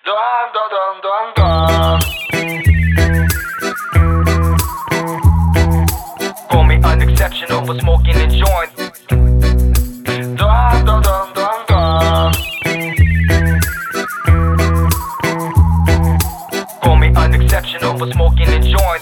Dun, dun, dun, dun, dun. Call me unexceptional for smoking a joint. Dun, dun, dun, dun, dun. Call me unexceptional for smoking a joint.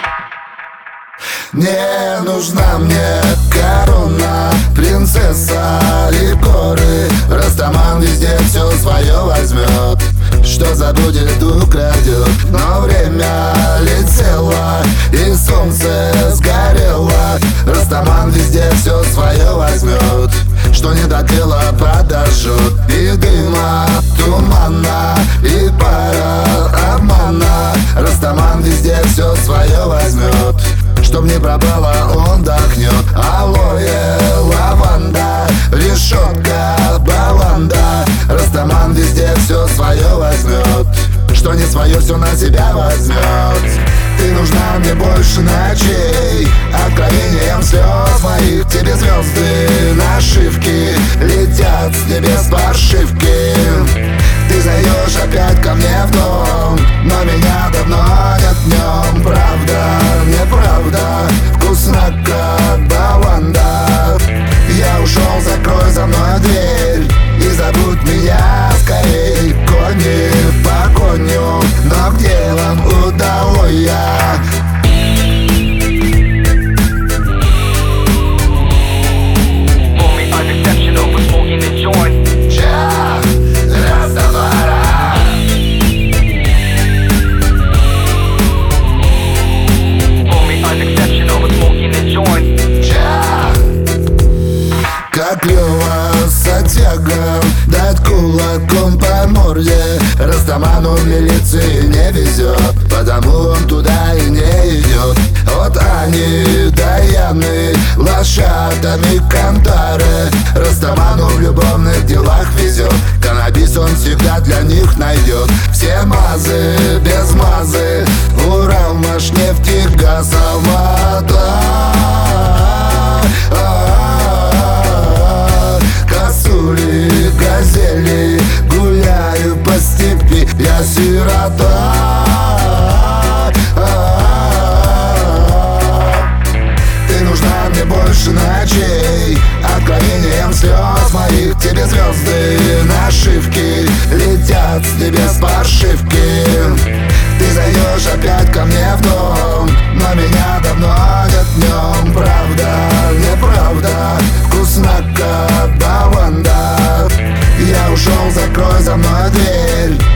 Не нужна мне корона, принцесса и горы. Растаман везде все свое возьмет, что забудет, украдет. Но время летело и солнце сгорело. Растаман везде все свое возьмет, что не до дела подожжет. И дыма, тумана, и пара обмана. Растаман везде все свое возьмет, чтоб не пропало, он дохнет. Алоэ, лаванда, решетка, баланда. Растаман везде все свое возьмет, что не свое, все на себя возьмет. Ты нужна мне больше ночей, откровением слез моих. Тебе звезды, нашивки летят с небес паршивки. Ты зайдешь опять ко мне в дом, но меня давно нет в нем. Правда, неправда, вкусно как баланда. Я ушел, закрой за мной дверь и забудь меня скорей. Кони в погоню, но к делам удалой я. Call me unexceptional for smoking a joint. Как Лёва сатяга дать кулаком по морде. Растаману в милиции не везет, потому он туда и не идет. От Ани до Яны, лошадами Кантары. Растаману в любовных делах везет, каннабис он всегда для них найдет. Все мазы, без мазы, Урал, Машнефть, газ, Алмата. Косули, газели, гуляю по степи, я сирота. Ты нужна мне больше ночей, откровением слез моих. Тебе звезды, нашивки летят с небес паршивки. Ты зайдешь опять ко мне в дом, но меня давно нет в нем. Правда, неправда, вкусно как баланда. Я ушел, закрой за мной дверь